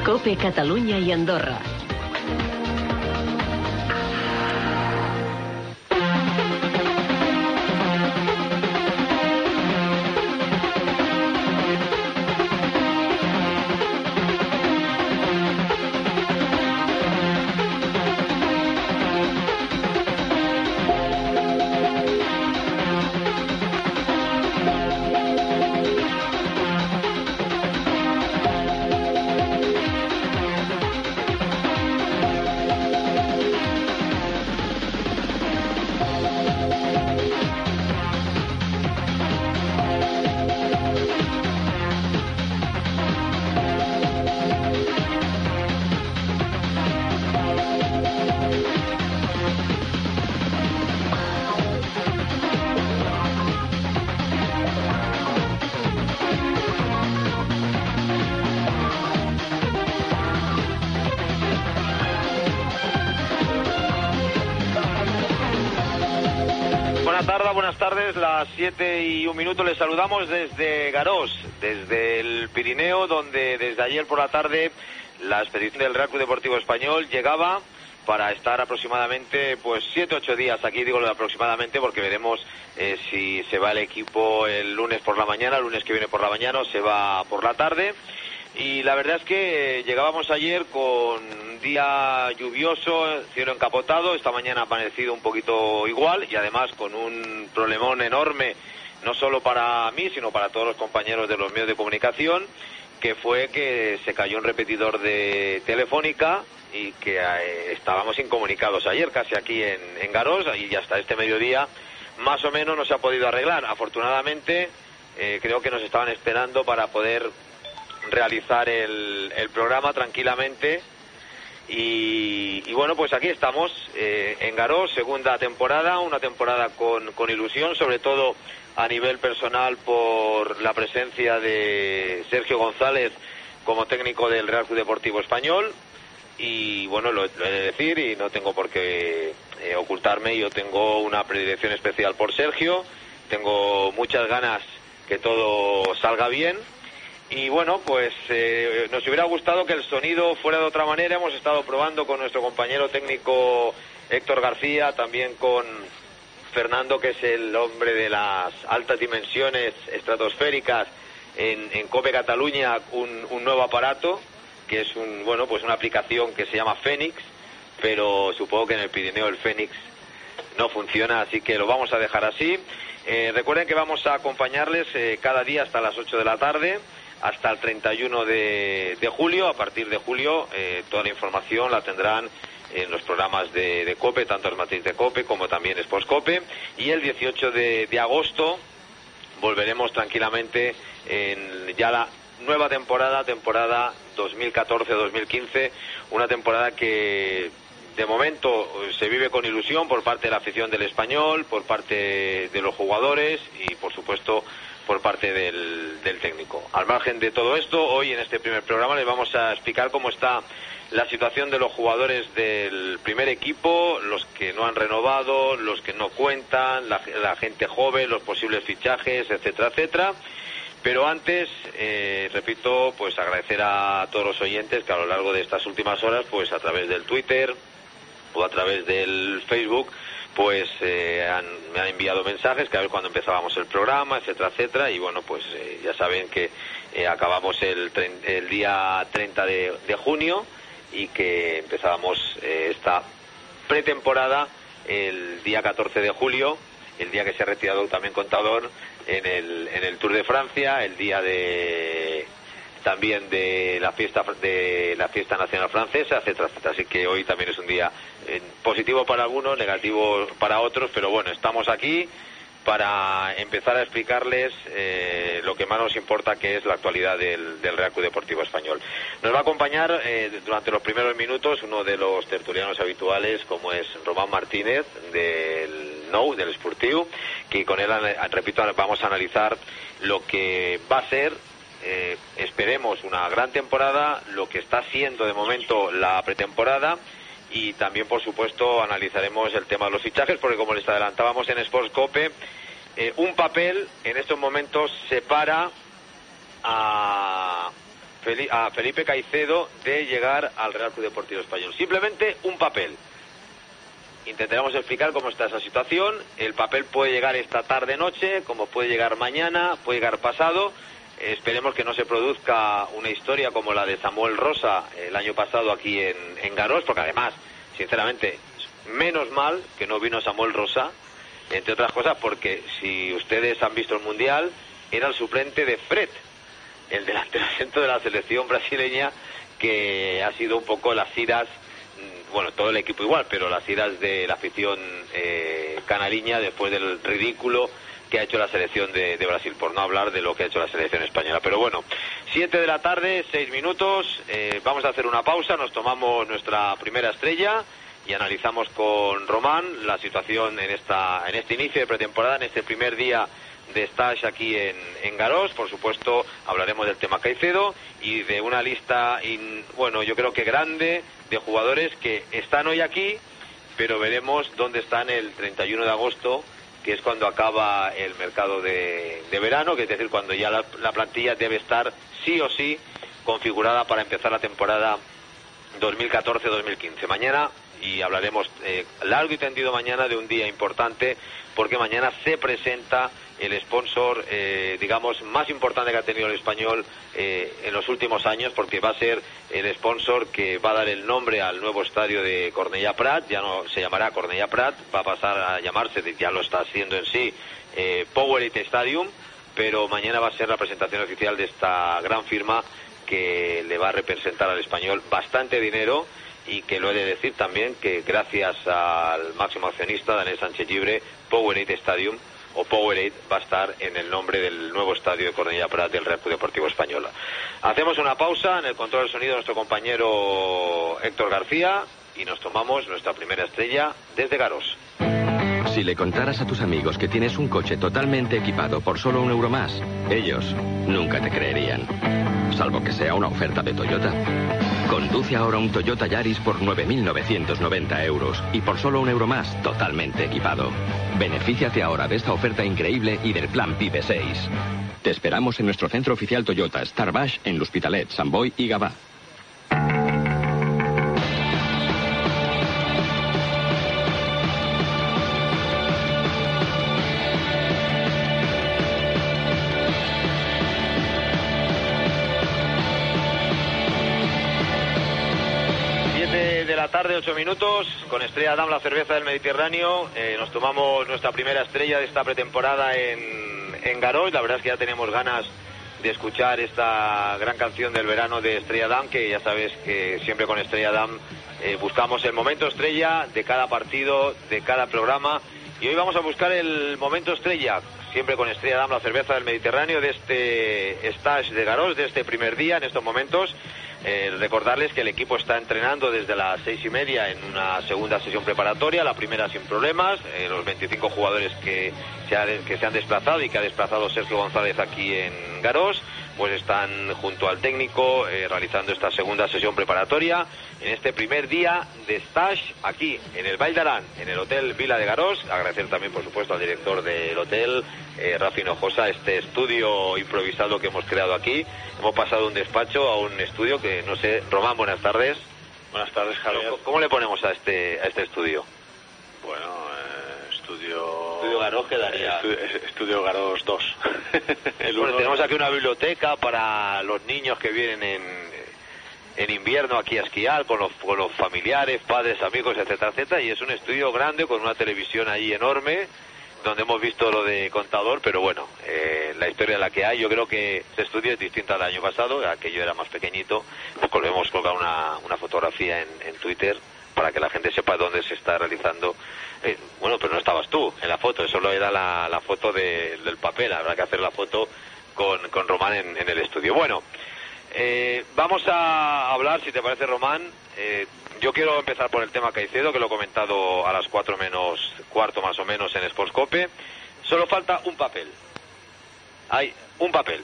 COPE Catalunya y Andorra. Buenas tardes, las 7:01. Les saludamos desde Garós, desde el Pirineo, donde desde ayer por la tarde la expedición del Real Club Deportivo Español llegaba para estar aproximadamente 7-8 días aquí. Digo aproximadamente porque veremos si se va el equipo el lunes por la mañana, el lunes que viene por la mañana, o se va por la tarde. Y la verdad es que llegábamos ayer con un día lluvioso, cielo encapotado. Esta mañana ha amanecido un poquito igual, y además con un problemón enorme, no solo para mí, sino para todos los compañeros de los medios de comunicación, que fue que se cayó un repetidor de Telefónica y que estábamos incomunicados ayer, casi aquí en Garós, y hasta este mediodía más o menos no se ha podido arreglar. Afortunadamente creo que nos estaban esperando para poder realizar el programa tranquilamente, y bueno, pues aquí estamos en Garós, segunda temporada, una temporada con ilusión, sobre todo a nivel personal por la presencia de Sergio González como técnico del Real Club Deportivo Español. Y bueno, lo he de decir y no tengo por qué ocultarme, yo tengo una predilección especial por Sergio, tengo muchas ganas que todo salga bien. Y bueno, pues nos hubiera gustado que el sonido fuera de otra manera. Hemos estado probando con nuestro compañero técnico Héctor García, también con Fernando, que es el hombre de las altas dimensiones estratosféricas en COPE Catalunya, un nuevo aparato, que es una aplicación que se llama Fénix, pero supongo que en el Pirineo el Fénix no funciona, así que lo vamos a dejar así. Recuerden que vamos a acompañarles cada día hasta las 8 de la tarde, hasta el 31 de julio. A partir de julio toda la información la tendrán en los programas de COPE, tanto el Matriz de COPE como también Sports COPE. Y el 18 de agosto volveremos tranquilamente en ya la nueva temporada 2014-2015, una temporada que de momento se vive con ilusión por parte de la afición del Español, por parte de los jugadores y por supuesto por parte del técnico. Al margen de todo esto, hoy en este primer programa les vamos a explicar cómo está la situación de los jugadores del primer equipo, los que no han renovado, los que no cuentan, la gente joven, los posibles fichajes, etcétera, etcétera. Pero antes, repito, pues agradecer a todos los oyentes que a lo largo de estas últimas horas, pues a través del Twitter o a través del Facebook, pues me han enviado mensajes que a ver cuándo empezábamos el programa, etcétera, etcétera. Y bueno, pues ya saben que acabamos el día 30 de junio y que empezábamos esta pretemporada el día 14 de julio, el día que se ha retirado también Contador en el Tour de Francia, el día también de la fiesta nacional francesa, etcétera, etcétera. Así que hoy también es un día positivo para algunos, negativo para otros, pero bueno, estamos aquí para empezar a explicarles lo que más nos importa, que es la actualidad del Real Club Deportivo Español. Nos va a acompañar durante los primeros minutos uno de los tertulianos habituales, como es Román Martínez del Nou, del Sportiu, que con él, repito, vamos a analizar lo que va a ser, esperemos, una gran temporada, lo que está siendo de momento la pretemporada. Y también, por supuesto, analizaremos el tema de los fichajes, porque como les adelantábamos en Sports COPE, un papel en estos momentos separa a Felipe Caicedo de llegar al Real Club Deportivo Español. Simplemente un papel. Intentaremos explicar cómo está esa situación. El papel puede llegar esta tarde-noche, como puede llegar mañana, puede llegar pasado. Esperemos que no se produzca una historia como la de Samuel Rosa el año pasado aquí en Garós, porque además, sinceramente, menos mal que no vino Samuel Rosa, entre otras cosas porque si ustedes han visto el Mundial, era el suplente de Fred, el delantero centro de la selección brasileña, que ha sido un poco las iras, bueno, todo el equipo igual, pero las iras de la afición canariña después del ridículo que ha hecho la selección de Brasil, por no hablar de lo que ha hecho la selección española. Pero bueno, 7 de la tarde, 6 minutos, vamos a hacer una pausa, nos tomamos nuestra primera estrella y analizamos con Román la situación en este inicio de pretemporada, en este primer día de stage aquí en Garós. Por supuesto, hablaremos del tema Caicedo y de una lista, bueno, yo creo que grande, de jugadores que están hoy aquí, pero veremos dónde están el 31 de agosto, que es cuando acaba el mercado de verano, que es decir, cuando ya la plantilla debe estar sí o sí configurada para empezar la temporada 2014-2015. Mañana, y hablaremos largo y tendido mañana de un día importante, porque mañana se presenta el sponsor, digamos, más importante que ha tenido el Español en los últimos años, porque va a ser el sponsor que va a dar el nombre al nuevo estadio de Cornellà Prat. Ya no se llamará Cornellà Prat, va a pasar a llamarse, ya lo está haciendo en sí, Powerade Stadium, pero mañana va a ser la presentación oficial de esta gran firma que le va a representar al Español bastante dinero, y que lo he de decir también que gracias al máximo accionista Daniel Sánchez Llibre, Powerade Stadium o Powerade va a estar en el nombre del nuevo estadio de Cornellà Prat del Real Club Deportivo Español. Hacemos una pausa, en el control del sonido nuestro compañero Héctor García, y nos tomamos nuestra primera estrella desde Garós. Si le contaras a tus amigos que tienes un coche totalmente equipado por solo €1 más, ellos nunca te creerían. Salvo que sea una oferta de Toyota. Conduce ahora un Toyota Yaris por 9.990 euros y por solo €1 más, totalmente equipado. Benefíciate ahora de esta oferta increíble y del plan PIB 6. Te esperamos en nuestro centro oficial Toyota Star Baix en l'Hospitalet, Sant Boi y Gavà. Tarde, 8 minutos, con Estrella Damm, la cerveza del Mediterráneo. Nos tomamos nuestra primera estrella de esta pretemporada en Garós. La verdad es que ya tenemos ganas de escuchar esta gran canción del verano de Estrella Damm, que ya sabes que siempre con Estrella Damm buscamos el momento estrella de cada partido, de cada programa, y hoy vamos a buscar el momento estrella, siempre con Estrella Damm, la cerveza del Mediterráneo, de este stage de Garós, de este primer día, en estos momentos. Recordarles que el equipo está entrenando desde las 6:30 en una segunda sesión preparatoria, la primera sin problemas. Los 25 jugadores que se han desplazado y que ha desplazado Sergio González aquí en Garós, pues están junto al técnico realizando esta segunda sesión preparatoria en este primer día de stage aquí en el Vall d'Aran, en el Hotel Vila de Garós. Agradecer también, por supuesto, al director del hotel, Rafi Hinojosa, este estudio improvisado que hemos creado aquí. Hemos pasado de un despacho a un estudio que, no sé, Román, buenas tardes. Buenas tardes, Javier. ¿Cómo le ponemos a este estudio? Bueno, Estudio Garós quedaría. Estudio Garós 2. Bueno, tenemos aquí una biblioteca para los niños que vienen en invierno aquí a esquiar, con los familiares, padres, amigos, etcétera, etcétera, y es un estudio grande con una televisión ahí enorme, donde hemos visto lo de contador, pero bueno, la historia la que hay. Yo creo que este estudio es distinto al año pasado, aquello era más pequeñito. Hemos colgado una fotografía en Twitter para que la gente sepa dónde se está realizando. Bueno, pero no estabas tú en la foto, solo era la foto del papel. Habrá que hacer la foto con Román en el estudio. Bueno, vamos a hablar, si te parece, Román. Yo quiero empezar por el tema Caicedo, que lo he comentado a las 4 menos cuarto más o menos en Sportscope. Solo falta un papel. Hay un papel.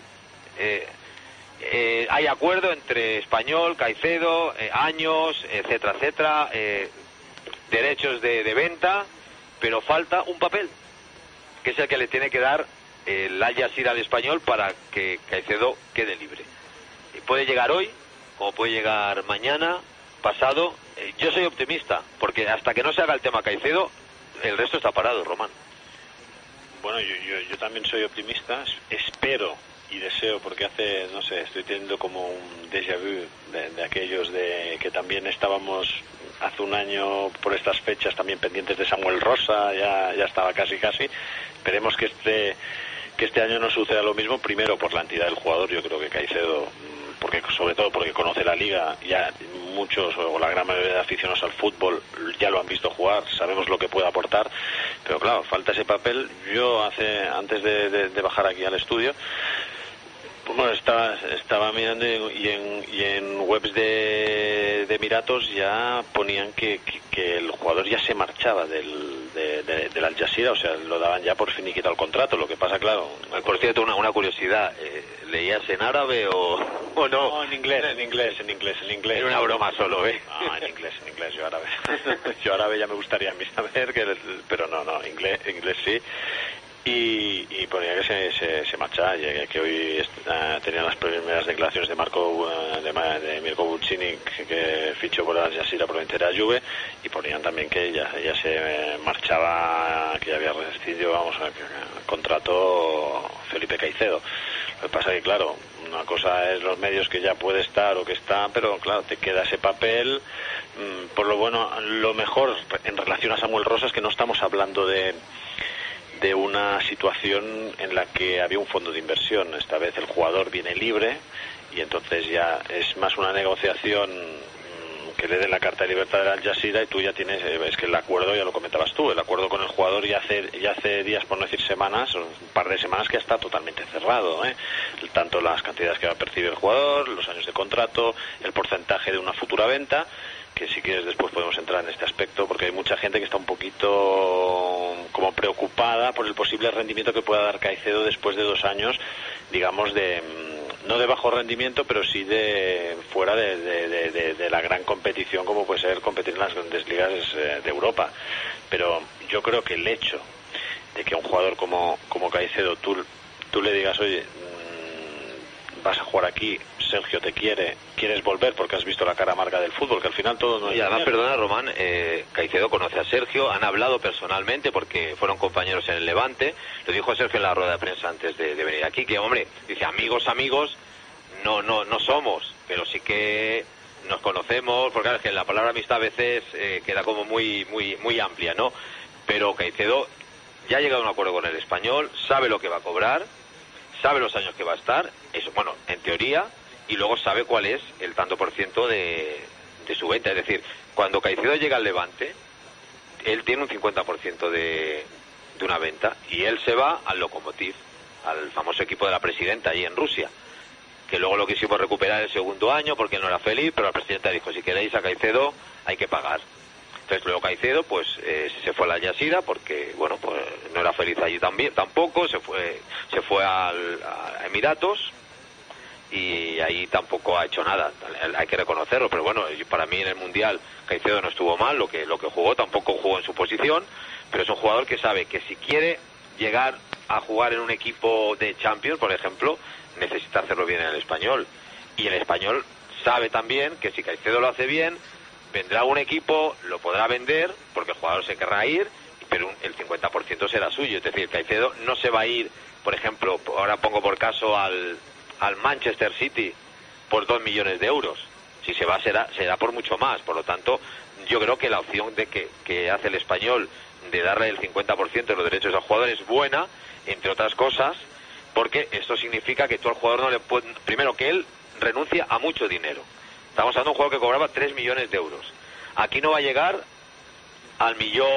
Hay acuerdo entre Español, Caicedo, años, etcétera, etcétera, derechos de venta, pero falta un papel, que es el que le tiene que dar el Al Jazeera al Español para que Caicedo quede libre. puede llegar hoy, como puede llegar mañana, pasado. Yo soy optimista, porque hasta que no se haga el tema Caicedo, el resto está parado, Román. Bueno, yo también soy optimista, espero y deseo, porque no sé, estoy teniendo como un déjà vu de aquellos de que también estábamos hace un año por estas fechas también pendientes de Samuel Rosa, ya estaba casi. Esperemos que este año no suceda lo mismo, primero por la entidad del jugador. Yo creo que Caicedo, sobre todo porque conoce la liga, ya muchos o la gran mayoría de aficionados al fútbol ya lo han visto jugar, sabemos lo que puede aportar, pero claro, falta ese papel. Yo antes de bajar aquí al estudio, bueno, estaba mirando y en webs de Emiratos ya ponían que el jugador ya se marchaba del Al Jazeera, o sea, lo daban ya por finiquitado el contrato. Lo que pasa, claro... Por cierto, una curiosidad, ¿leías en árabe o no? No, en inglés. Era una broma solo, ¿eh? No, en inglés, yo árabe. Yo árabe ya me gustaría a mí saber, pero no, inglés sí. Y ponía que se marchaba, que hoy tenían las primeras declaraciones de Mirko Buccini, que fichó por Al Jazeera proveniente de la Juve, y ponían también que ya se marchaba, que ya había rescindido, el contrato Felipe Caicedo. Lo que pasa es que, claro, una cosa es los medios que ya puede estar o que está, pero claro, te queda ese papel. Por lo mejor en relación a Samuel Rosa es que no estamos hablando de una situación en la que había un fondo de inversión. Esta vez el jugador viene libre y entonces ya es más una negociación que le den la carta de libertad de Al Jazeera, y tú ya tienes, es que el acuerdo, ya lo comentabas tú, el acuerdo con el jugador ya hace días, por no decir semanas, un par de semanas, que está totalmente cerrado, tanto las cantidades que va a percibir el jugador, los años de contrato, el porcentaje de una futura venta, que si quieres después podemos entrar en este aspecto, porque hay mucha gente que está un poquito como preocupada por el posible rendimiento que pueda dar Caicedo después de 2 años, digamos, no de bajo rendimiento, pero sí de fuera de la gran competición, como puede ser competir en las grandes ligas de Europa. Pero yo creo que el hecho de que a un jugador como Caicedo tú le digas, oye, vas a jugar aquí, Sergio te quieres volver porque has visto la cara amarga del fútbol, que al final todo no es... Y además, perdona, Román, Caicedo conoce a Sergio, han hablado personalmente porque fueron compañeros en el Levante. Lo dijo Sergio en la rueda de prensa antes de venir aquí, que, hombre, dice, amigos no somos, pero sí que nos conocemos, porque claro, es que la palabra amistad a veces queda como muy amplia, ¿no? Pero Caicedo ya ha llegado a un acuerdo con el Español, sabe lo que va a cobrar, sabe los años que va a estar, eso, bueno, en teoría, y luego sabe cuál es el tanto por ciento de su venta. Es decir, cuando Caicedo llega al Levante, él tiene un 50% de una venta, y él se va al Lokomotiv, al famoso equipo de la presidenta allí en Rusia, que luego lo quisimos recuperar el segundo año porque él no era feliz, pero la presidenta dijo, si queréis a Caicedo hay que pagar. Entonces luego Caicedo pues se fue a la Al Jazeera porque, bueno, pues no era feliz allí tampoco, se fue a Emiratos, y ahí tampoco ha hecho nada, hay que reconocerlo, pero bueno, para mí en el Mundial Caicedo no estuvo mal, lo que jugó, tampoco jugó en su posición, pero es un jugador que sabe que si quiere llegar a jugar en un equipo de Champions, por ejemplo, necesita hacerlo bien en el Español, y el Español sabe también que si Caicedo lo hace bien, vendrá un equipo, lo podrá vender, porque el jugador se querrá ir, pero el 50% será suyo. Es decir, Caicedo no se va a ir, por ejemplo, ahora pongo por caso al Manchester City por 2 millones de euros. Si se va, será por mucho más. Por lo tanto, yo creo que la opción que hace el Español de darle el 50% de los derechos al jugador es buena, entre otras cosas, porque esto significa que tú al jugador no le puedes... Primero, que él renuncia a mucho dinero. Estamos hablando de un jugador que cobraba 3 millones de euros. Aquí no va a llegar al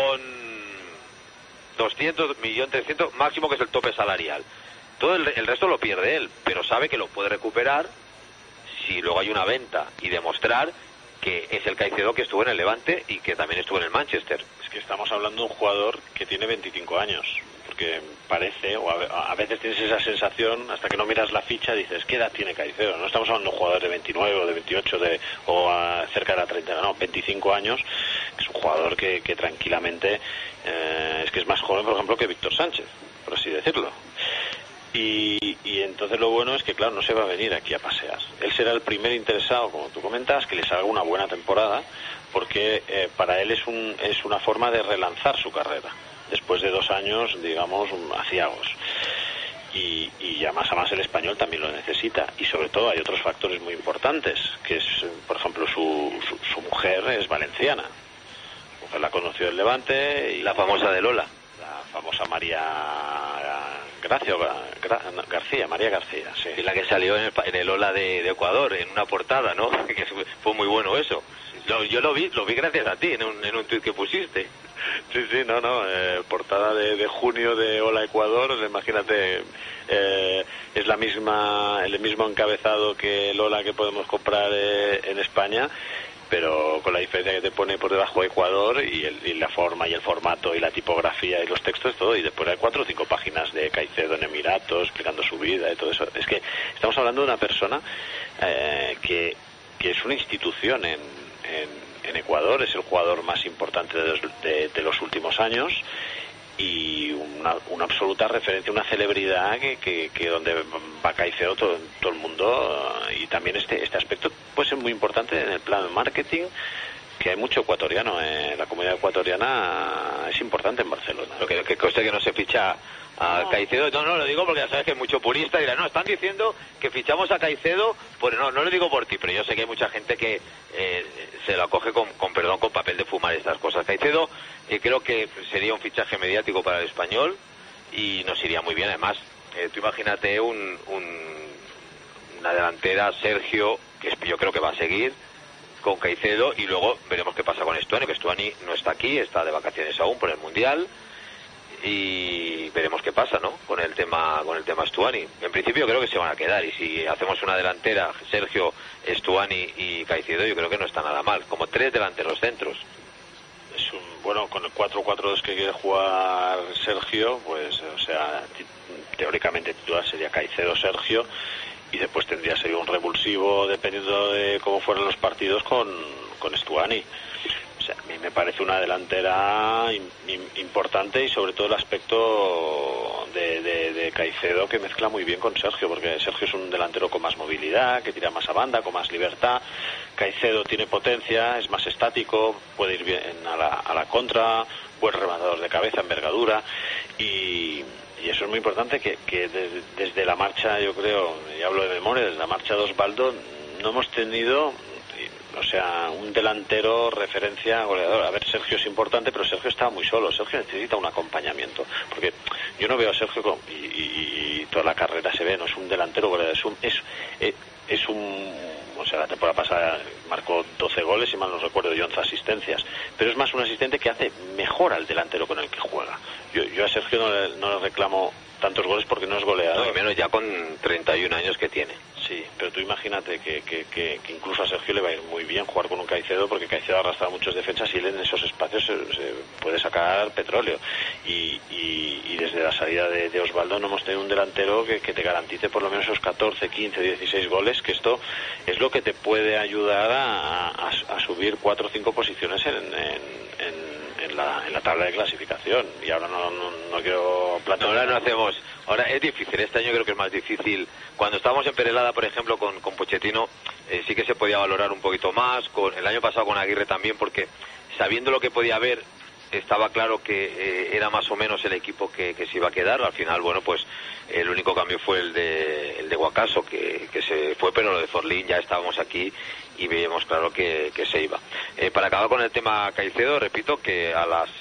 1.200.000, 1.300.000, máximo, que es el tope salarial. Todo el resto lo pierde él, pero sabe que lo puede recuperar si luego hay una venta, y demostrar que es el Caicedo que estuvo en el Levante y que también estuvo en el Manchester. Es que estamos hablando de un jugador que tiene 25 años, porque parece, o a veces tienes esa sensación, hasta que no miras la ficha, dices, ¿qué edad tiene Caicedo? No estamos hablando de un jugador de 29 o de 28 o cerca de la 30, no, 25 años, es un jugador que tranquilamente, es que es más joven, por ejemplo, que Víctor Sánchez, por así decirlo. Y y entonces lo bueno es que, claro, no se va a venir aquí a pasear. Él será el primer interesado, como tú comentas, que les haga una buena temporada, porque para él es una forma de relanzar su carrera, después de 2 años, digamos, aciagos. Y además el español también lo necesita, y sobre todo hay otros factores muy importantes, que es, por ejemplo, su mujer es valenciana. Su mujer la conoció en Levante, y la famosa de Lola, la famosa María García, sí. Y la que salió en el Lola de Ecuador, en una portada, ¿no? Que fue muy bueno eso. Yo lo vi gracias a ti, en un tuit que pusiste. Sí, portada de junio de Hola Ecuador, imagínate, es el mismo encabezado que el Hola que podemos comprar en España, pero con la diferencia que te pone por debajo Ecuador, y la forma y el formato y la tipografía y los textos, todo, y después hay 4 o 5 páginas de Caicedo en Emiratos explicando su vida y todo eso. Es que estamos hablando de una persona que es una institución en Ecuador, es el jugador más importante de los últimos años, y una absoluta referencia, una celebridad que donde va Caicedo todo el mundo, y también este aspecto puede ser muy importante en el plan de marketing, que hay mucho ecuatoriano, la comunidad ecuatoriana es importante en Barcelona. Lo que conste que no se ficha a Caicedo, no lo digo porque ya sabes que hay mucho purista y dirá, no, están diciendo que fichamos a Caicedo, pues no lo digo por ti, pero yo sé que hay mucha gente que se lo acoge con papel de fumar estas cosas. Caicedo creo que sería un fichaje mediático para el español y nos iría muy bien. Además, tú imagínate una delantera, Sergio, que yo creo que va a seguir con Caicedo, y luego veremos qué pasa con Stuani, que Stuani no está aquí, está de vacaciones aún por el Mundial, y veremos qué pasa, ¿no? con el tema Stuani. En principio creo que se van a quedar, y si hacemos una delantera, Sergio, Stuani y Caicedo, yo creo que no está nada mal, como 3 delanteros centros. Es bueno, con el 4-4-2 que quiere jugar Sergio, pues, o sea, teóricamente titular sería Caicedo, Sergio, y después tendría que ser un revulsivo dependiendo de cómo fueran los partidos con Stuani. O sea, a mí me parece una delantera importante, y sobre todo el aspecto de Caicedo, que mezcla muy bien con Sergio, porque Sergio es un delantero con más movilidad, que tira más a banda, con más libertad. Caicedo tiene potencia, es más estático, puede ir bien a la contra, buen rematador de cabeza, envergadura, y eso es muy importante, que desde la marcha, yo creo, y hablo de memoria, desde la marcha de Osvaldo no hemos tenido, o sea, un delantero referencia goleador. A ver, Sergio es importante, pero Sergio está muy solo. Sergio necesita un acompañamiento, porque yo no veo a Sergio y toda la carrera se ve, no es un delantero goleador, o sea, la temporada pasada marcó 12 goles, si mal no recuerdo, y 11 asistencias, pero es más un asistente que hace mejor al delantero con el que juega. Yo a Sergio no le reclamo tantos goles porque no es goleador. No, y menos ya con 31 años que tiene. Sí, pero tú imagínate que incluso a Sergio le va a ir muy bien jugar con un Caicedo, porque Caicedo ha arrastrado muchos defensas y él en esos espacios se puede sacar petróleo. Y desde la salida de Osvaldo no hemos tenido un delantero que te garantice por lo menos esos 14, 15, 16 goles, que esto es lo que te puede ayudar a subir 4 o 5 posiciones en la tabla de clasificación. Y ahora no quiero plantear. Ahora no hacemos. Ahora es difícil, este año creo que es más difícil. Cuando estábamos en Perelada, por ejemplo, con Pochettino, sí que se podía valorar un poquito más. El año pasado con Aguirre también, porque sabiendo lo que podía haber, estaba claro que era más o menos el equipo que se iba a quedar. Al final, bueno, pues el único cambio fue el de Guacaso, que se fue, pero lo de Forlín ya estábamos aquí y veíamos claro que se iba. Para acabar con el tema Caicedo, repito que a las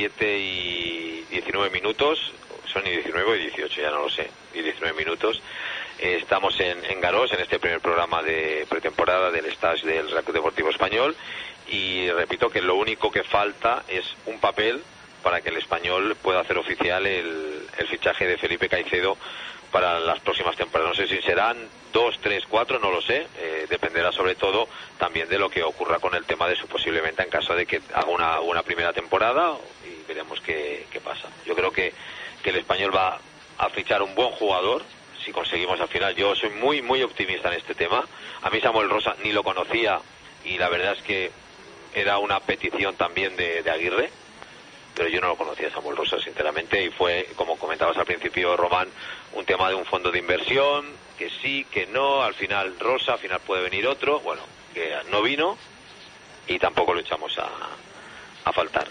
7:19 minutos, son y 19 o 18, ya no lo sé, y 19 minutos, estamos en Garós, en este primer programa de pretemporada del stage del Real Club Deportivo Español, y repito que lo único que falta es un papel para que el Español pueda hacer oficial el fichaje de Felipe Caicedo para las próximas temporadas. No sé si serán 2, 3, 4, no lo sé, dependerá sobre todo también de lo que ocurra con el tema de su posible venta en caso de que haga una primera temporada, y veremos qué pasa. Yo creo que el Español va a fichar un buen jugador si conseguimos al final. Yo soy muy muy optimista en este tema. A mí Samuel Rosa ni lo conocía, y la verdad es que era una petición también de Aguirre, pero yo no lo conocía, Samuel Rosa, sinceramente, y fue, como comentabas al principio, Román, un tema de un fondo de inversión, que sí, que no, al final Rosa, al final puede venir otro, bueno, que no vino y tampoco lo echamos a faltar.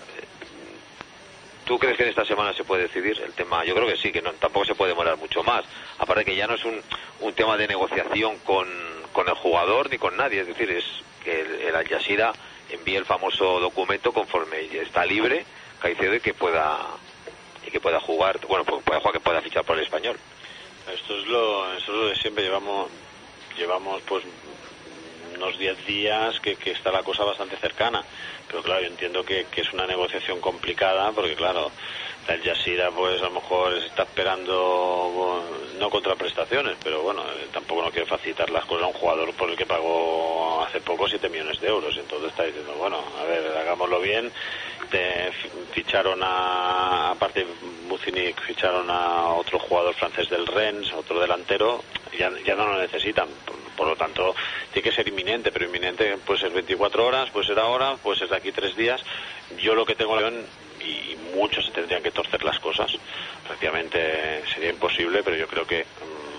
¿Tú crees que en esta semana se puede decidir el tema? Yo creo que sí, que no, tampoco se puede demorar mucho más. Aparte que ya no es un tema de negociación con el jugador ni con nadie. Es decir, es que el Al Jazeera envíe el famoso documento conforme está libre Caicedo y que pueda jugar. Bueno, pues pueda jugar, que pueda fichar por el Español. Esto es lo de siempre. Llevamos pues unos 10 días que está la cosa bastante cercana, pero claro, yo entiendo que es una negociación complicada, porque claro, el Jazeera pues a lo mejor está esperando no contraprestaciones, pero bueno, tampoco no quiere facilitar las cosas a un jugador por el que pagó hace poco 7 millones de euros, entonces está diciendo, bueno, a ver, hagámoslo bien. Ficharon aparte Bucinic, ficharon a otro jugador francés del Rennes, otro delantero, ya no lo necesitan, por lo tanto tiene que ser inminente, pero inminente puede ser 24 horas, puede ser ahora, puede ser de aquí 3 días. Yo lo que tengo y muchos se tendrían que torcer las cosas, prácticamente sería imposible, pero yo creo que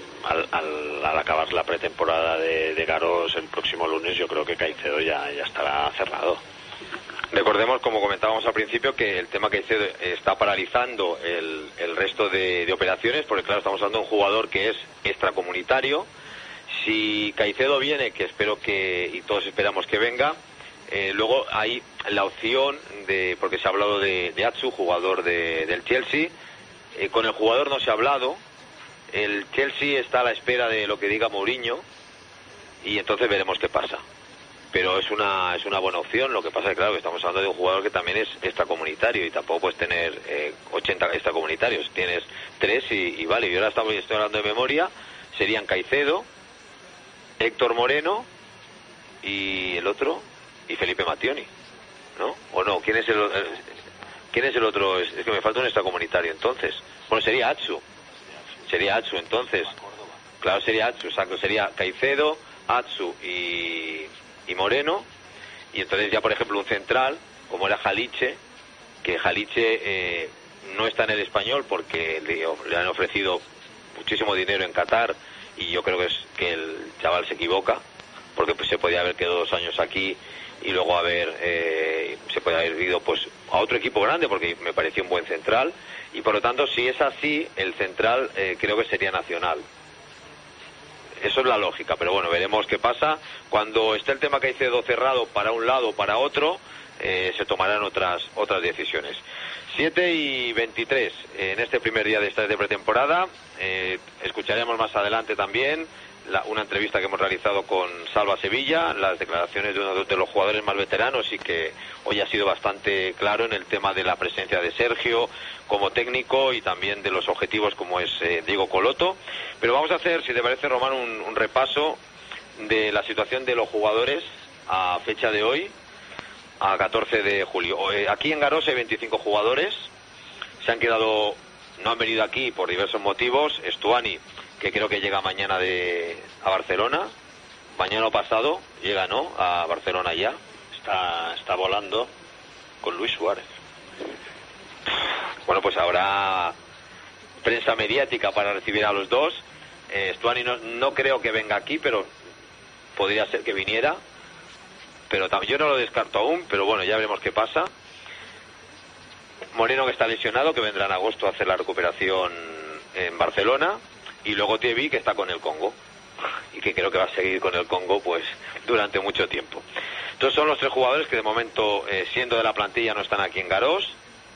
al acabar la pretemporada de Garós el próximo lunes, yo creo que Caicedo ya estará cerrado. Recordemos, como comentábamos al principio, que el tema Caicedo está paralizando el resto de operaciones, porque claro, estamos hablando de un jugador que es extracomunitario. Si Caicedo viene, que espero y todos esperamos que venga, luego hay la opción porque se ha hablado de Atsu, jugador del Chelsea. Con el jugador no se ha hablado. El Chelsea está a la espera de lo que diga Mourinho y entonces veremos qué pasa. Pero es una buena opción. Lo que pasa es que claro, que estamos hablando de un jugador que también es extracomunitario y tampoco puedes tener 80 extracomunitarios. Tienes 3 y vale. Yo ahora estoy hablando de memoria. Serían Caicedo, Héctor Moreno y el otro, y Felipe Mattioni, ¿no? ¿O no? ¿Quién es el otro? Es que me falta un extracomunitario entonces. Bueno, sería Atsu. Entonces. Claro, sería Atsu, exacto. Sería Caicedo, Atsu y Moreno. Y entonces ya, por ejemplo, un central, como era Jaliche, que Jaliche no está en el Español porque le han ofrecido muchísimo dinero en Qatar, y yo creo que el chaval se equivoca, porque pues se podía haber quedado 2 años aquí y luego se puede haber ido pues a otro equipo grande, porque me pareció un buen central, y por lo tanto, si es así, el central creo que sería Nacional. Eso es la lógica, pero bueno, veremos qué pasa. Cuando esté el tema Caicedo cerrado para un lado o para otro, se tomarán otras decisiones. 7:23 en este primer día de esta de pretemporada. Escucharemos más adelante también una entrevista que hemos realizado con Salva Sevilla, las declaraciones de uno de los jugadores más veteranos, y que hoy ha sido bastante claro en el tema de la presencia de Sergio como técnico y también de los objetivos como es Diego Coloto. Pero vamos a hacer, si te parece, Román, un repaso de la situación de los jugadores a fecha de hoy, a 14 de julio. Aquí en Garós hay 25 jugadores, se han quedado, no han venido aquí por diversos motivos. Stuani, que creo que llega mañana a Barcelona, mañana o pasado llega, ¿no?, a Barcelona ya. Está volando con Luis Suárez. Bueno, pues habrá prensa mediática para recibir a los dos. Stuani no creo que venga aquí, pero podría ser que viniera, pero yo no lo descarto aún, pero bueno, ya veremos qué pasa. Moreno, que está lesionado, que vendrá en agosto a hacer la recuperación en Barcelona, y luego Thierry, que está con el Congo y que creo que va a seguir con el Congo pues durante mucho tiempo. Entonces son los 3 jugadores que de momento, siendo de la plantilla, no están aquí en Garós.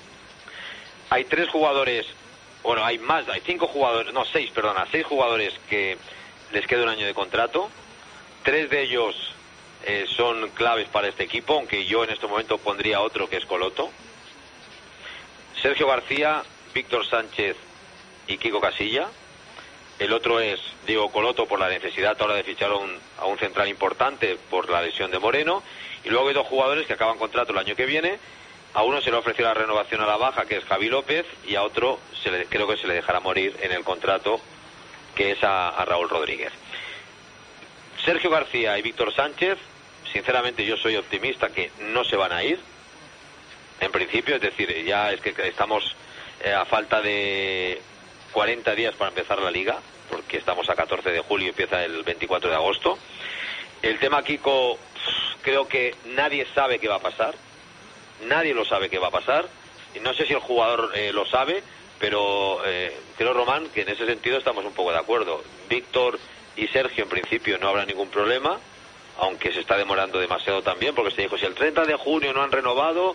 Hay 3 jugadores, bueno, hay 5 jugadores, no, 6 jugadores que les queda un año de contrato. 3 de ellos son claves para este equipo, aunque yo en este momento pondría otro, que es Coloto. Sergio García, Víctor Sánchez y Kiko Casilla. El otro es Diego Coloto, por la necesidad ahora de fichar a un central importante por la lesión de Moreno. Y luego hay 2 jugadores que acaban contrato el año que viene. A uno se le ofreció la renovación a la baja, que es Javi López, y a otro creo que se le dejará morir en el contrato, que es a Raúl Rodríguez. Sergio García y Víctor Sánchez, sinceramente yo soy optimista que no se van a ir. En principio, es decir, ya es que estamos a falta de 40 días para empezar la liga, porque estamos a 14 de julio y empieza el 24 de agosto. El tema Kiko, creo que nadie sabe qué va a pasar. Nadie lo sabe qué va a pasar. Y no sé si el jugador lo sabe, pero creo, Román, que en ese sentido estamos un poco de acuerdo. Víctor y Sergio, en principio, no habrá ningún problema, aunque se está demorando demasiado también, porque se dijo, si el 30 de junio no han renovado,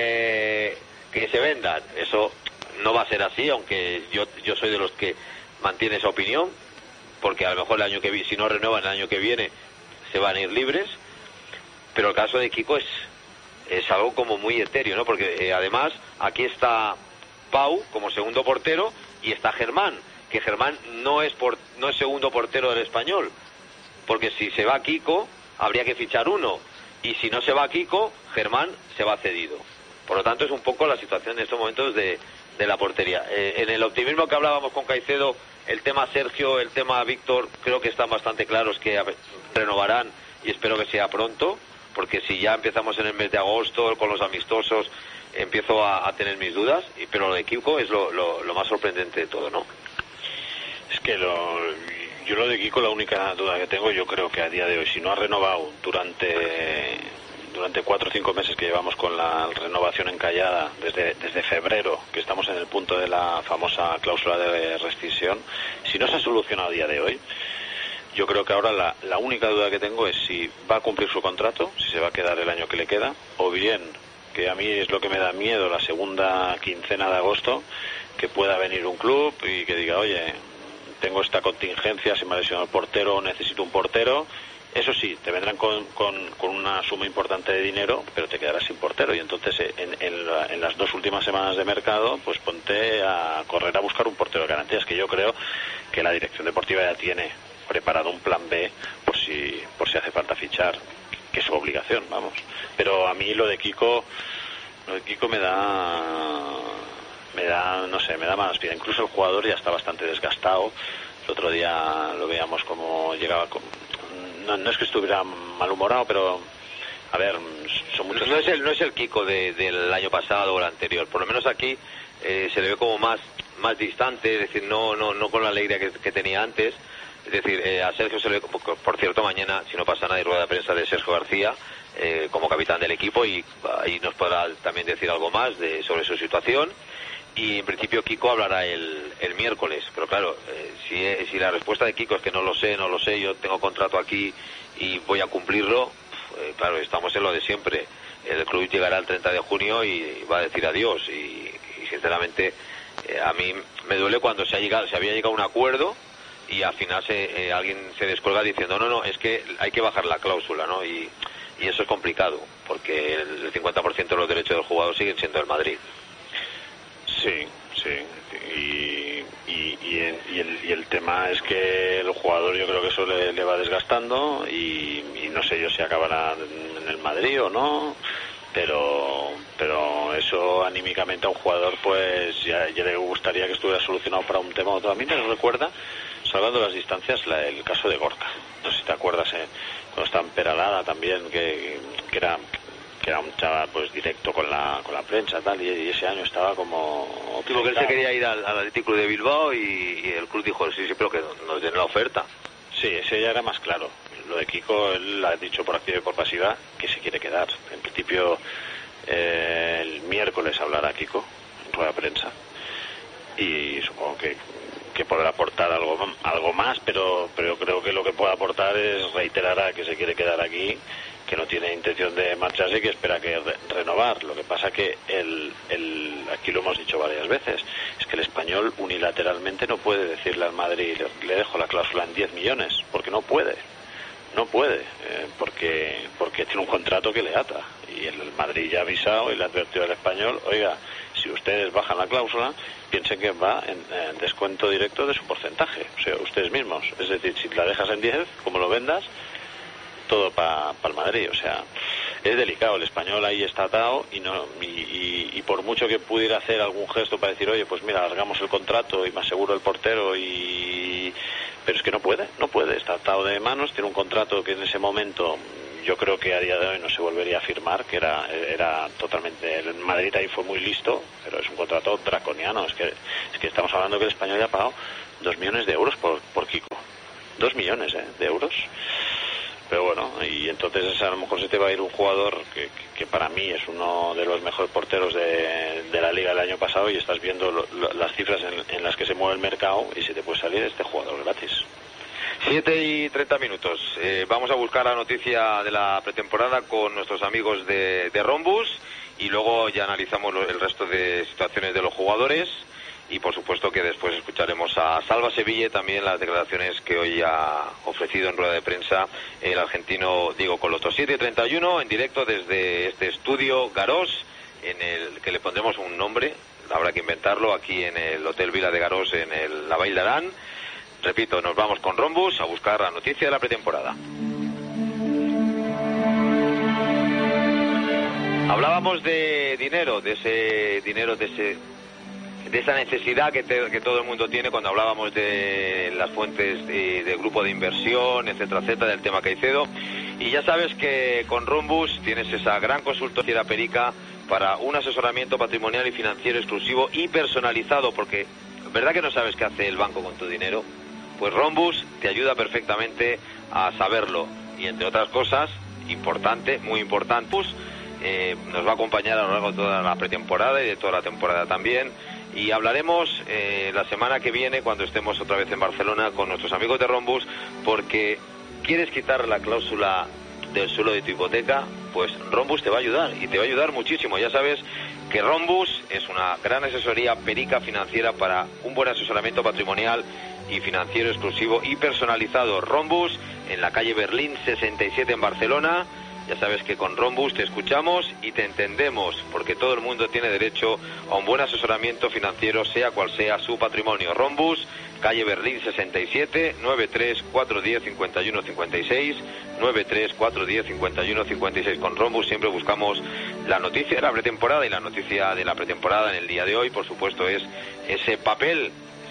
que se vendan. Eso no va a ser así, aunque yo soy de los que mantiene esa opinión, porque a lo mejor el año que viene, si no renuevan el año que viene, se van a ir libres. Pero el caso de Kiko es algo como muy etéreo, ¿no? Porque además aquí está Pau como segundo portero y está Germán, que Germán no es segundo portero del Español, porque si se va Kiko habría que fichar uno, y si no se va Kiko, Germán se va cedido. Por lo tanto, es un poco la situación en estos momentos de la portería. En el optimismo que hablábamos con Caicedo, el tema Sergio, el tema Víctor, creo que están bastante claros que renovarán, y espero que sea pronto, porque si ya empezamos en el mes de agosto con los amistosos, empiezo a tener mis dudas, pero lo de Kiko es lo más sorprendente de todo, ¿no? Es que yo lo de Kiko, la única duda que tengo, yo creo que a día de hoy, si no ha renovado durante 4 o 5 meses que llevamos con la renovación encallada, desde febrero, que estamos en el punto de la famosa cláusula de rescisión, si no se ha solucionado a día de hoy, yo creo que ahora la única duda que tengo es si va a cumplir su contrato, si se va a quedar el año que le queda, o bien, que a mí es lo que me da miedo, la segunda quincena de agosto, que pueda venir un club y que diga, oye, tengo esta contingencia, se me ha lesionado el portero, necesito un portero. Eso sí, te vendrán con una suma importante de dinero, pero te quedarás sin portero. Y entonces, en las 2 últimas semanas de mercado, pues ponte a correr a buscar un portero de garantías, que yo creo que la dirección deportiva ya tiene preparado un plan B por si hace falta fichar, que es su obligación, vamos. Pero a mí lo de Kiko me da, no sé, me da más vida. Incluso el jugador ya está bastante desgastado. El otro día lo veíamos como llegaba no es que estuviera malhumorado, pero a ver, son muchos. No es el Kiko del año pasado o el anterior. Por lo menos aquí se le ve como más distante, es decir, no con la alegría que tenía antes. Es decir, a Sergio se le ve, por cierto, mañana, si no pasa nada, hay rueda de prensa de Sergio García como capitán del equipo, y ahí nos podrá también decir algo más sobre su situación. Y en principio Kiko hablará el miércoles, pero claro, si la respuesta de Kiko es que no lo sé, yo tengo contrato aquí y voy a cumplirlo, claro, estamos en lo de siempre. El club llegará el 30 de junio y va a decir adiós, y sinceramente a mí me duele cuando se había llegado a un acuerdo y al final alguien se descuelga diciendo no, es que hay que bajar la cláusula, ¿no? Y eso es complicado, porque el 50% de los derechos del jugador siguen siendo el Madrid. Sí. Y el tema es que el jugador, yo creo que eso le va desgastando, y no sé yo si acabará en el Madrid o no, pero eso anímicamente a un jugador pues ya le gustaría que estuviera solucionado para un tema u otro. A mí me recuerda, salvando las distancias, el caso de Gorka. No sé si te acuerdas, cuando estaba en Peralada también, que era un chaval pues directo con la prensa tal, y ese año estaba como... Porque él se quería ir al Atlético de Bilbao y el club dijo sí, pero que nos den la oferta. Sí, ese ya era más claro. Lo de Kiko, él ha dicho por activa y por pasiva que se quiere quedar. En principio el miércoles hablará Kiko en rueda de prensa, y supongo que podrá aportar algo más, pero creo que lo que puede aportar es reiterar que se quiere quedar aquí, que no tiene intención de marcharse y que espera que renovar. Lo que pasa que aquí lo hemos dicho varias veces, es que el Español unilateralmente no puede decirle al Madrid le dejo la cláusula en 10 millones, porque no puede, porque tiene un contrato que le ata, y el Madrid ya ha avisado y le ha advertido al Español, oiga, si ustedes bajan la cláusula, piensen que va en descuento directo de su porcentaje, o sea, ustedes mismos. Es decir, si la dejas en 10, como lo vendas, todo para el Madrid. O sea, es delicado. El Español ahí está atado, y por mucho que pudiera hacer algún gesto para decir, oye, pues mira, alargamos el contrato y me aseguro el portero, pero es que no puede, está atado de manos, tiene un contrato que en ese momento yo creo que a día de hoy no se volvería a firmar, que era totalmente... El Madrid ahí fue muy listo, pero es un contrato draconiano. Es que estamos hablando que el Español ya ha pagado 2 millones de euros por Kiko. 2 millones de euros. Pero bueno, y entonces a lo mejor se te va a ir un jugador que para mí es uno de los mejores porteros de la liga del año pasado, y estás viendo las cifras en las que se mueve el mercado, y se te puede salir este jugador gratis. 7:30. Vamos a buscar la noticia de la pretemporada con nuestros amigos de Rhombus, y luego ya analizamos el resto de situaciones de los jugadores. Y por supuesto que después escucharemos a Salva Sevilla, también las declaraciones que hoy ha ofrecido en rueda de prensa el argentino Diego Coloto. 7:31 en directo desde este estudio Garós, en el que le pondremos un nombre, habrá que inventarlo, aquí en el Hotel Vila de Garós, en la Vall d'Aran. Repito, nos vamos con Rhombus a buscar la noticia de la pretemporada. Hablábamos de dinero, de esa necesidad que todo el mundo tiene cuando hablábamos de las fuentes de grupo de inversión, etcétera, etcétera, del tema Caicedo. Y ya sabes que con Rhombus tienes esa gran consultoría perica para un asesoramiento patrimonial y financiero exclusivo y personalizado, porque ¿verdad que no sabes qué hace el banco con tu dinero? Pues Rhombus te ayuda perfectamente a saberlo, y entre otras cosas, importante, muy importante, nos va a acompañar a lo largo de toda la pretemporada y de toda la temporada también. Y hablaremos la semana que viene, cuando estemos otra vez en Barcelona, con nuestros amigos de Rhombus, porque ¿quieres quitar la cláusula del suelo de tu hipoteca? Pues Rhombus te va a ayudar, y te va a ayudar muchísimo. Ya sabes que Rhombus es una gran asesoría perica financiera para un buen asesoramiento patrimonial y financiero exclusivo y personalizado. Rhombus, en la calle Berlín 67 en Barcelona. Ya sabes que con Rhombus te escuchamos y te entendemos, porque todo el mundo tiene derecho a un buen asesoramiento financiero, sea cual sea su patrimonio. Rhombus, calle Berlín 67, 93-410-5156, 93-410-5156. Con Rhombus siempre buscamos la noticia de la pretemporada, y la noticia de la pretemporada en el día de hoy, por supuesto, es ese papel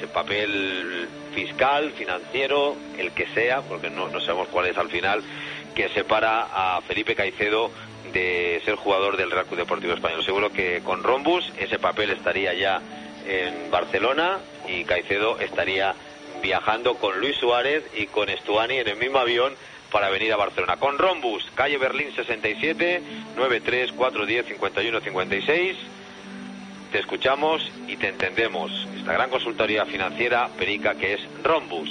fiscal, financiero, el que sea, porque no sabemos cuál es al final, que separa a Felipe Caicedo de ser jugador del Real Club Deportivo Español. Seguro que con Rhombus ese papel estaría ya en Barcelona, y Caicedo estaría viajando con Luis Suárez y con Estuani en el mismo avión para venir a Barcelona. Con Rhombus, calle Berlín 67, 93-410-5156. Te escuchamos y te entendemos. Esta gran consultoría financiera perica que es Rhombus.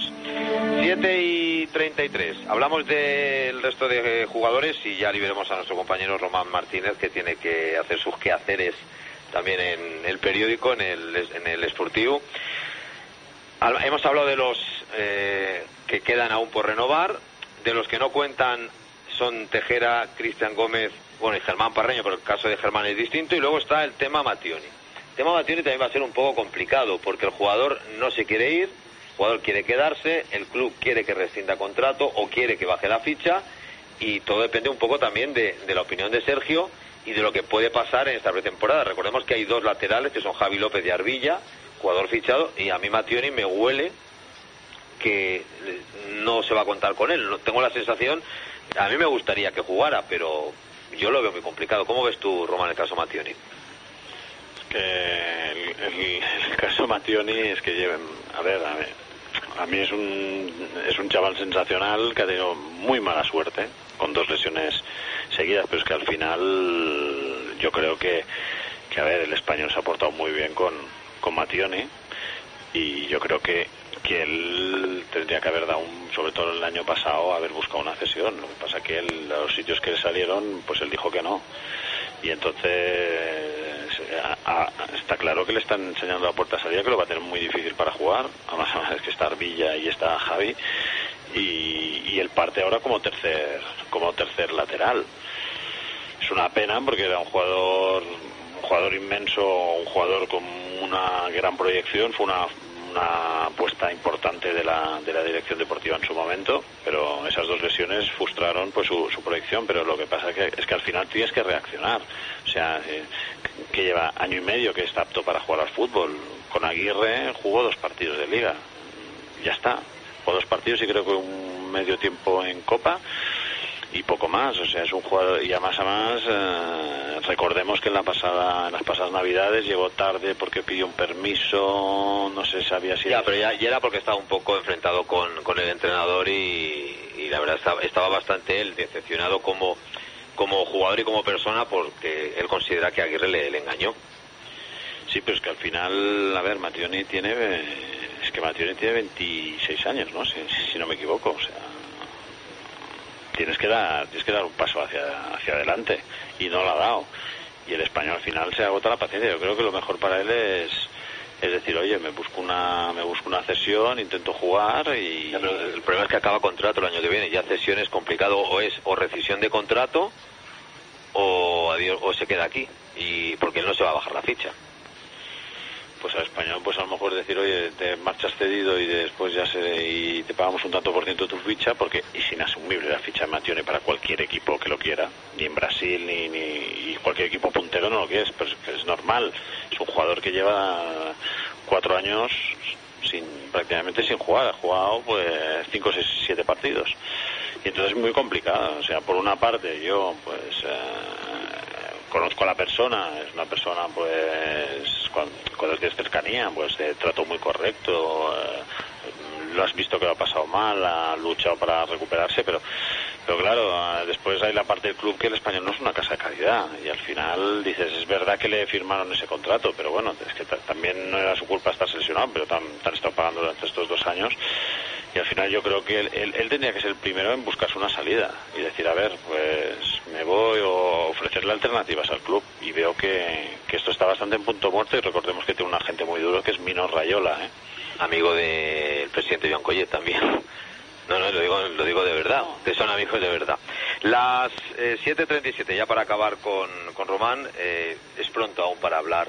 7:33. Hablamos del resto de jugadores y ya liberemos a nuestro compañero Román Martínez, que tiene que hacer sus quehaceres también en el periódico, en el Sportiu. Hemos hablado de los que quedan aún por renovar. De los que no cuentan son Tejera, Cristian Gómez, bueno, y Germán Parreño, pero el caso de Germán es distinto. Y luego está el tema Mattioni. El tema Mattioni también va a ser un poco complicado, porque el jugador no se quiere ir, el jugador quiere quedarse, el club quiere que rescinda contrato o quiere que baje la ficha, y todo depende un poco también de la opinión de Sergio y de lo que puede pasar en esta pretemporada. Recordemos que hay dos laterales, que son Javi López y Arbilla, jugador fichado, y a mí Mattioni me huele que no se va a contar con él. Tengo la sensación, a mí me gustaría que jugara, pero yo lo veo muy complicado. ¿Cómo ves tú, Román, el caso Mattioni? El caso Mattioni es que a mí es un chaval sensacional que ha tenido muy mala suerte con 2 lesiones seguidas, pero es que al final yo creo que el español se ha portado muy bien con Mattioni, y yo creo que él tendría que haber dado, sobre todo el año pasado, haber buscado una cesión. Lo que pasa es que los sitios que le salieron, pues él dijo que no, y entonces está claro que le están enseñando la puerta de salida, que lo va a tener muy difícil para jugar. Además es que está Arbilla y está Javi, y él parte ahora como tercer lateral. Es una pena, porque era un jugador inmenso, un jugador con una gran proyección. Fue una apuesta importante de la dirección deportiva en su momento, pero esas 2 lesiones frustraron pues su proyección. Pero lo que pasa es que al final tienes que reaccionar. O sea, que lleva año y medio que está apto para jugar al fútbol. Con Aguirre jugó 2 partidos de liga, ya está, jugó 2 partidos y creo que un medio tiempo en Copa, poco más. O sea, es un jugador, y además recordemos que en las pasadas Navidades llegó tarde porque pidió un permiso, no se sabía si... Pero ya era porque estaba un poco enfrentado con el entrenador y la verdad estaba bastante él decepcionado como jugador y como persona, porque él considera que Aguirre le engañó. Sí, pero es que al final, a ver, Mattioni tiene 26 años, ¿no? Si no me equivoco, o sea, tienes que dar un paso hacia adelante, y no lo ha dado. Y el español al final se agota la paciencia. Yo creo que lo mejor para él es decir, oye, me busco una cesión, intento jugar y... Pero el problema es que acaba contrato el año que viene, ya cesión es complicado, o rescisión de contrato o se queda aquí, y porque él no se va a bajar la ficha. Pues al español, pues a lo mejor decir, oye, te marchas cedido y después y te pagamos un tanto por ciento de tu ficha, porque es inasumible la ficha de Mattioni para cualquier equipo que lo quiera, ni en Brasil ni cualquier equipo puntero no lo quiere, pero es normal. Es un jugador que lleva 4 años prácticamente sin jugar, ha jugado pues 5, 6, 7 partidos, y entonces es muy complicado. O sea, por una parte yo pues conozco a la persona, es una persona pues con el que es cercanía, pues de trato muy correcto, lo has visto que lo ha pasado mal, ha luchado para recuperarse, pero claro, después hay la parte del club que el español no es una casa de caridad, y al final dices, es verdad que le firmaron ese contrato, pero bueno, es que también no era su culpa estar seleccionado, pero te han estado pagando durante estos 2 años. Y al final yo creo que él tendría que ser el primero en buscarse una salida y decir, a ver, pues me voy, o ofrecerle alternativas al club. Y veo que esto está bastante en punto muerto, y recordemos que tiene un agente muy duro que es Mino Raiola, amigo del presidente Joan Collet también. No, lo digo de verdad, que son amigos de verdad. Las 7:37, ya para acabar con Román, es pronto aún para hablar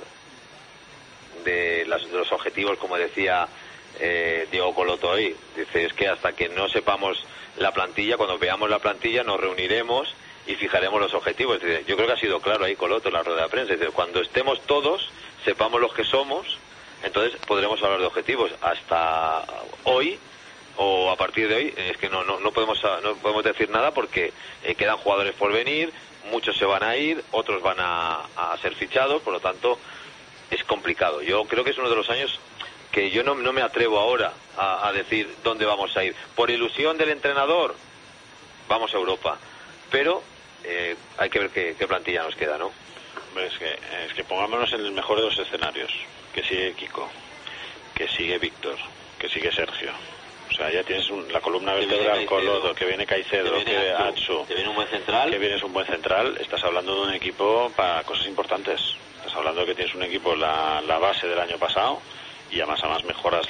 de los objetivos, como decía Diego Coloto hoy. Dice, es que hasta que no sepamos la plantilla, cuando veamos la plantilla nos reuniremos y fijaremos los objetivos. Dice, yo creo que ha sido claro ahí Coloto en la rueda de prensa. Dice, cuando estemos todos, sepamos los que somos, entonces podremos hablar de objetivos. Hasta hoy o a partir de hoy es que no podemos decir nada, porque quedan jugadores por venir, muchos se van a ir, otros van a ser fichados, por lo tanto es complicado. Yo creo que es uno de los años que yo no me atrevo ahora a decir dónde vamos a ir. Por ilusión del entrenador, vamos a Europa, pero hay que ver qué plantilla nos queda, ¿no? Es que pongámonos en el mejor de los escenarios, que sigue Kiko, que sigue Víctor, que sigue Sergio. O sea, ya tienes la columna vertebral con Lodo, que viene Caicedo, que viene Atsu, que viene un buen central. Que vienes un buen central. Estás hablando de un equipo para cosas importantes. Estás hablando de que tienes un equipo, la base del año pasado, y además mejoras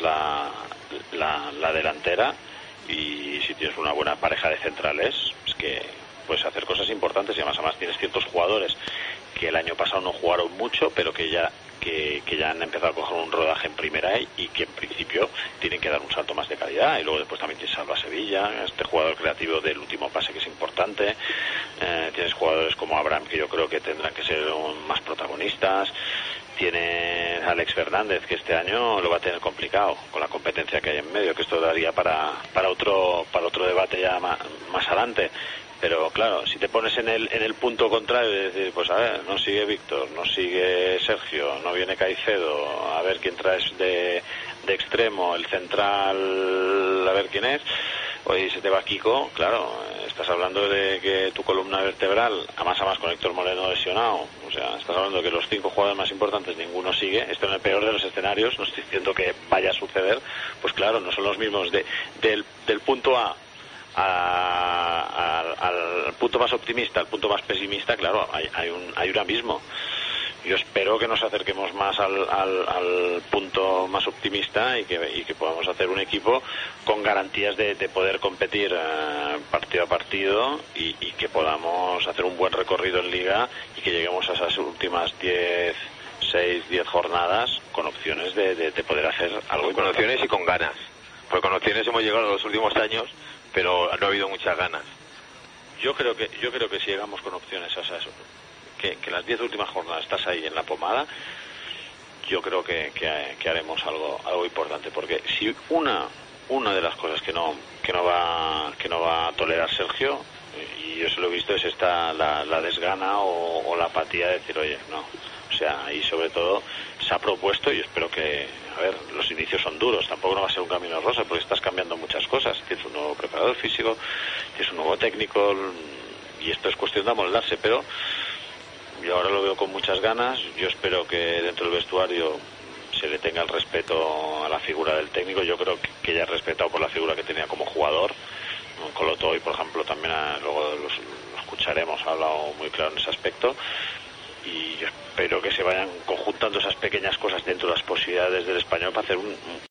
la delantera, y si tienes una buena pareja de centrales, es que puedes hacer cosas importantes, y además tienes ciertos jugadores que el año pasado no jugaron mucho, pero que ya han empezado a coger un rodaje en primera y que en principio tienen que dar un salto más de calidad. Y luego después también tienes Salva Sevilla, este jugador creativo del último pase que es importante. Tienes jugadores como Abraham, que yo creo que tendrán que ser más protagonistas. Tienes Alex Fernández, que este año lo va a tener complicado con la competencia que hay en medio, que esto daría para otro debate ya más adelante. Pero claro, si te pones en el punto contrario de decir, pues a ver, no sigue Víctor, no sigue Sergio, no viene Caicedo, a ver quién traes de extremo, el central, a ver quién es, hoy se te va Kiko, claro, estás hablando de que tu columna vertebral, además con Héctor Moreno lesionado, o sea, estás hablando de que los 5 jugadores más importantes ninguno sigue. Esto en el peor de los escenarios, no estoy diciendo que vaya a suceder, pues claro, no son los mismos del punto A al punto más optimista, al punto más pesimista. Claro, hay un abismo. Yo espero que nos acerquemos más al punto más optimista y que podamos hacer un equipo con garantías de poder competir partido a partido, y que podamos hacer un buen recorrido en Liga, y que lleguemos a esas últimas 10 jornadas con opciones de poder hacer algo. Con opciones y con ganas. Porque con opciones hemos llegado en los últimos años, pero no ha habido muchas ganas. Yo creo que si llegamos con opciones a eso, que las 10 últimas jornadas estás ahí en la pomada, yo creo que haremos algo importante, porque si una de las cosas que no va a tolerar Sergio, y yo se lo he visto, es la desgana o la apatía de decir, oye, no. O sea, y sobre todo se ha propuesto, y espero que, a ver, los inicios son duros, tampoco no va a ser un camino rosa, porque estás cambiando muchas cosas. Tienes un nuevo preparador físico, tienes un nuevo técnico, y esto es cuestión de amoldarse, pero yo ahora lo veo con muchas ganas. Yo espero que dentro del vestuario se le tenga el respeto a la figura del técnico. Yo creo que ya es respetado por la figura que tenía como jugador. Colotoy, por ejemplo, también luego lo escucharemos, ha hablado muy claro en ese aspecto. Y yo espero que se vayan conjuntando esas pequeñas cosas dentro de las posibilidades del Español para hacer un